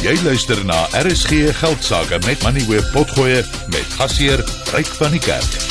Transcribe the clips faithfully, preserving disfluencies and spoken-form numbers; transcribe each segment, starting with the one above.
Jy luister na R S G Geldsaake met Moneyweb Potgoe met gasheer Ryk van die Kerk.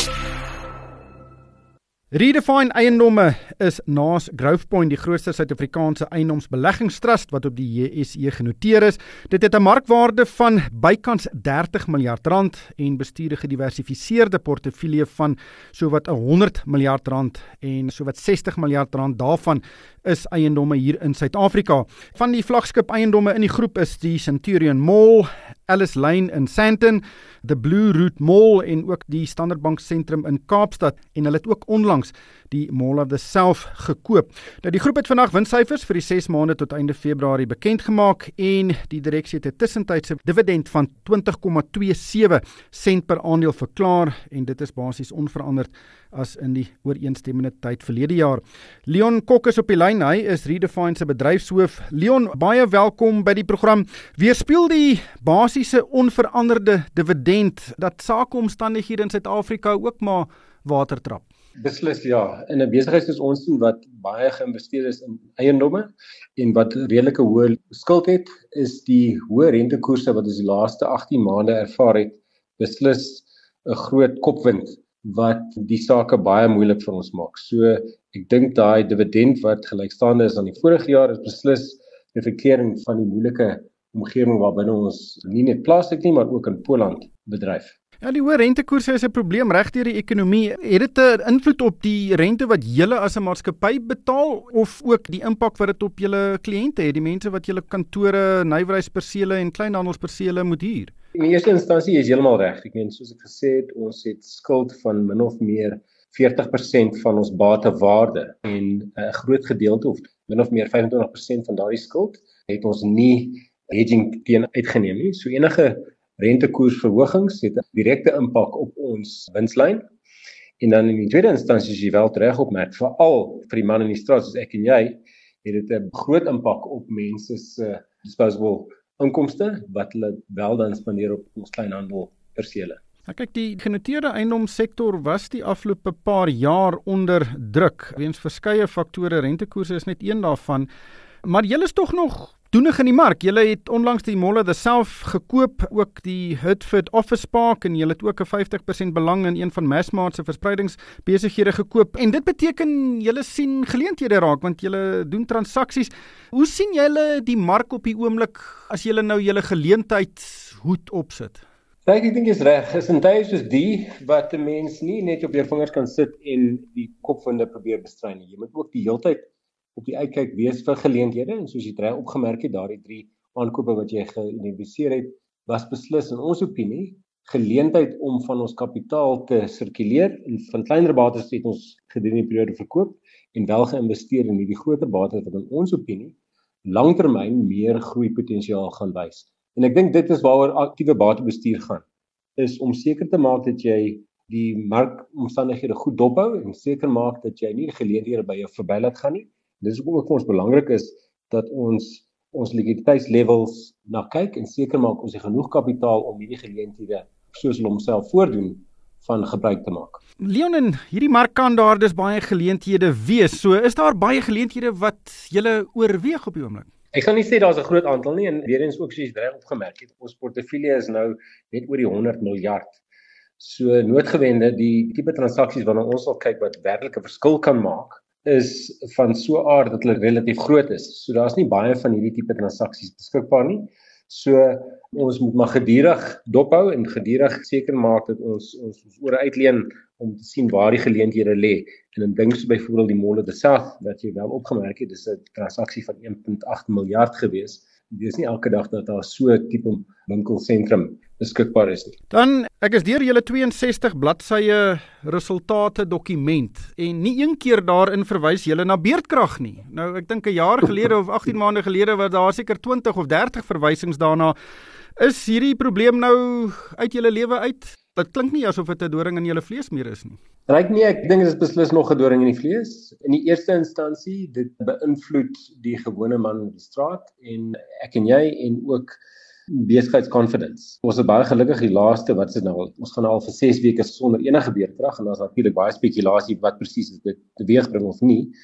Redefine Eiendomme is naas Growthpoint die grootste Suid-Afrikaanse eiendomsbeleggingstrust wat op die J S E genoteer is. Dit het 'n markwaarde van bykans dertig miljard rand en bestuur 'n gediversifiseerde portefeulje van sowat honderd miljard rand en sowat sestig miljard rand daarvan is eiendomme hier in Suid-Afrika. Van die vlaggenskap eiendomme in die groep is die Centurion Mall, Alice Lane in Sandton, the Blue Route Mall en ook die Standard Bank Sentrum in Kaapstad en hulle het ook onlangs die Mall of the South gekoop. Nou die groep het vandag winssyfers vir die ses maande tot einde Februarie bekend gemaak en die direksie het 'n tussentydse dividend van twintig komma twee sewe sent per aandeel verklaar en dit is basies onveranderd as in die ooreenstemmende tyd verlede jaar. Leon Kok is op die lyn, hy is Redefine se bedryfshoof. Leon, baie welkom by die program. Weerspieël die basiese onveranderde dividend dat sakeomstandighede in Suid-Afrika ook maar water trap? Beslis ja, in 'n besigheid soos ons doen wat baie geïnvesteer is in eiendomme en wat redelike hoë skuld het, is die hoë rentekoerse wat ons die laaste agttien maande ervaar het, beslis 'n groot kopwind wat die sake baie moeilik vir ons maak. So ek dink daai dividend wat gelykstaande is aan die vorige jaar is beslis 'n verkering van die moeilike omgewing waarbinne ons nie net plaaslik nie, maar ook in Poland bedryf. Ja, die hoë rentekoerse is 'n probleem reg deur die ekonomie. Het dit 'n invloed op die rente wat julle as 'n maatskappy betaal of ook die impak wat dit op julle kliënte het, die mense wat julle kantore, nywerheidspersele en kleinhandelspersele moet huur? In die eerste instansie is heeltemal reg. Ek meen soos ek gesê het, ons het skuld van min of meer veertig persent van ons batewaarde en 'n groot gedeelte of min of meer vyf en twintig persent van daardie skuld het ons nie hedging teen uitgeneem nie. So enige rentekoersverhogings het 'n direkte impak op ons winslyn. En dan in die tweede instansie as jy wel reg opmerk, veral vir die man in die straat soos ek en jy, het dit 'n groot impak op mense se disposable inkomste wat hulle wel dan spandeer op ons kleinhandelpersele. Nou kyk, die genoteerde eiendomssektor was die afgelope paar jaar onder druk weens verskeie faktore. Rentekoerse is net een daarvan. Maar julle is tog nog doenig in die mark. Julle het onlangs die Mall of the South gekoop, ook die Hertford Office Park en julle het ook 'n vyftig persent belang in een van Massmart se verspreidingsbesighede gekoop. En dit beteken julle sien geleenthede raak want julle doen transaksies. Hoe sien julle die mark op die oomblik as julle nou julle geleentheidshoed opsit? Kijk, ek dink is reg. Is in tye soos die wat 'n mens nie net op jou vingers kan sit en die kopwinde probeer bestry nie. Jy moet ook die heeltyd op die uitkyk wees vir geleenthede en soos jy reg opgemerk het, daardie drie aankope wat jy geïdentifiseer het, was beslis in ons opinie geleentheid om van ons kapitaal te sirkuleer en van kleiner bates het ons gedurende die periode verkoop en wel geïnvesteer in hierdie groter bates wat in ons opinie langtermyn meer groeipotensiaal gaan wys. En ek dink dit is waaroor aktiewe batebestuur gaan, is om seker te maak dat jy die markomstandighede goed dophou en seker maak dat jy nie die geleenthede by jou verby laat gaan nie. Dit is ook vir ons belangrik is dat ons ons liquiditeitslevels na kyk en seker maak ons het genoeg kapitaal om hierdie geleenthede soos hulle homself voordoen van gebruik te maak. Leon, in hierdie mark kan daar dus baie geleenthede wees. So is daar baie geleenthede wat julle oorweeg op die oomblik? Ek gaan nie sê daar's 'n groot aantal nie en weer eens ook soos jy reg opgemerk het, ons portefeulje is nou net oor die honderd miljard. So noodgewende die tipe transaksies waarna ons sal kyk wat werklik 'n verskil kan maak, is van so aard dat hulle relatief groot is. So daar's nie baie van hierdie tipe transaksies beskikbaar nie. So ons moet maar gedurig dophou en gedurig seker maak dat ons ons, ons ore uitleen om te sien waar die geleenthede lê. En dan dink so byvoorbeeld die Mall of the South wat jy wel opgemerk het, dis 'n transaksie van een komma agt miljard gewees. Dit is nie elke dag dat daar so 'n tipe winkelsentrum beskikbaar is nie. Dan, ek is deur julle twee en sestig bladsye resultate dokument en nie een keer daarin verwys julle na beerdkrag nie. Nou, ek dink 'n jaar gelede of agttien maande gelede was daar seker twintig of dertig verwysings daarna. Is hierdie probleem nou uit julle lewe uit? Dit klink nie asof dit 'n doring in julle vlees meer is nie. Ryk nie, ek dink dit is beslis nog 'n doring in die vlees. In die eerste instansie, dit beïnvloed die gewone man op die straat en ek en jy en ook besigheidsconfidence. Ons is baie gelukkig die laaste, wat is dit nou, ons gaan al vir ses weke sonder enige beerdkrag en daar's natuurlik baie spekulasie wat presies is dit teweegbring of nie.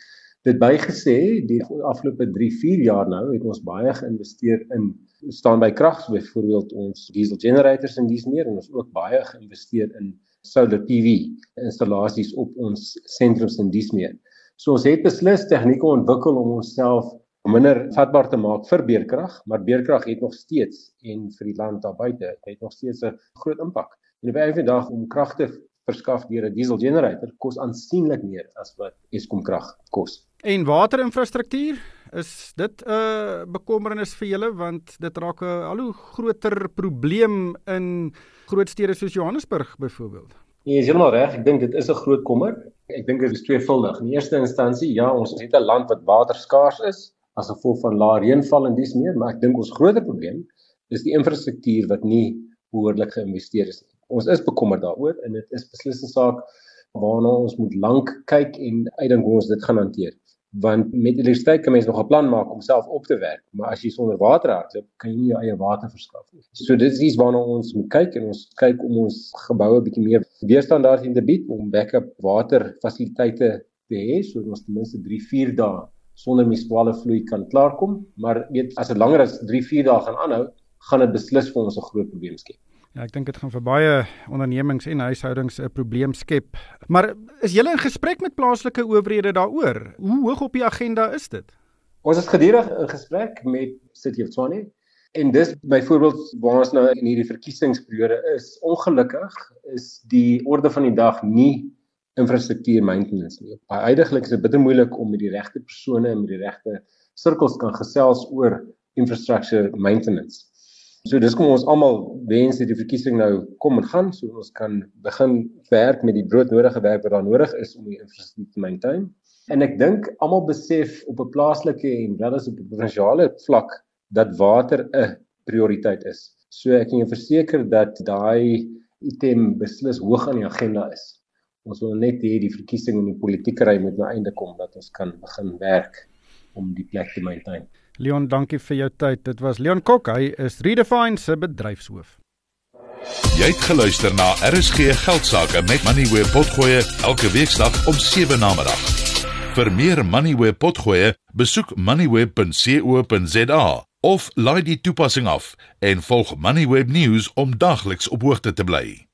Dit bygesê, die afgelope drie, vier jaar nou het ons baie geïnvesteer in standby krag, so byvoorbeeld ons diesel generators en dies meer, en ons ook baie geïnvesteer in solar P V installasies op ons sentrums en dies meer. So ons het beslis tegnieke ontwikkel om onsself minder vatbaar te maak vir beerkrag, maar beerkrag het nog steeds en vir die land daar buite het nog steeds 'n groot impak. En op 'n eendag dag om krag te verskaf deur 'n diesel generator kos aansienlik meer as wat Eskom krag kos. En waterinfrastruktuur, is dit 'n uh, bekommernis vir julle, want dit raak 'n al hoe groter probleem in groot stede soos Johannesburg byvoorbeeld. Nee, is heeltemal reg. Ek dink dit is 'n groot kommer. Ek dink dit is tweevuldig. In eerste instansie, ja, ons het 'n land wat waterskaars is as gevolg van lae reënval en dies meer, maar ek dink ons groter probleem is die infrastruktuur wat nie behoorlik geïnvesteer is nie. Ons is bekommerd daaroor en dit is beslis 'n saak waarna ons moet lank kyk en uitdink hoe ons dit gaan hanteer. Want met elektrisiteit kan mens nog 'n plan maak om self op te werk, maar as jy sonder water hardloop, kan jy nie jou eie water verskaf nie. So dit is iets waarna ons moet kyk en ons kyk om ons geboue bietjie meer weerstand daarteen te bied om backup waterfasiliteite te hê, sodat ons ten minste drie, vier dae sonder munisipale vloei kan klaarkom, maar weet as dit langer as drie, vier dae gaan aanhou, gaan dit beslis vir ons 'n groot probleem skep. Ja, ek dink dit gaan vir baie ondernemings en huishoudings 'n probleem skep. Maar is julle in gesprek met plaaslike owerhede daaroor? Hoe hoog op die agenda is dit? Ons is gedurig in gesprek met City of Tshwane en dis byvoorbeeld waar ons nou in hierdie verkiesingsperiode is. Ongelukkig is die orde van die dag nie infrastruktuur maintenance nie. Uiteindelik is dit bitter moeilik om met die regte persone en met die regte sirkels kan gesels oor infrastructure maintenance. So dis kom ons almal wens dat die verkiesing nou kom en gaan, so ons kan begin werk met die broodnodige werk wat daar nodig is om die infrastruktuur te maintain. En ek dink almal besef op 'n plaaslike en welis op 'n provinsiale vlak dat water 'n prioriteit is. So ek kan jou verseker dat daai item beslis hoog aan die agenda is. Ons wil net hê die verkiesing en die politiekery moet nou einde kom dat ons kan begin werk om die plek te maintain. Leon, dankie vir jou tyd. Dit was Leon Kok, hy is Redefine se bedryfshoof. Jy het geluister na R S G Geldsaake met Moneyweb Potgoe elke weeksdag om sewe namiddag. Vir meer Moneyweb Potgoe, besoek moneyweb punt co punt za of laai die toepassing af en volg Moneyweb News om dagliks op hoogte te bly.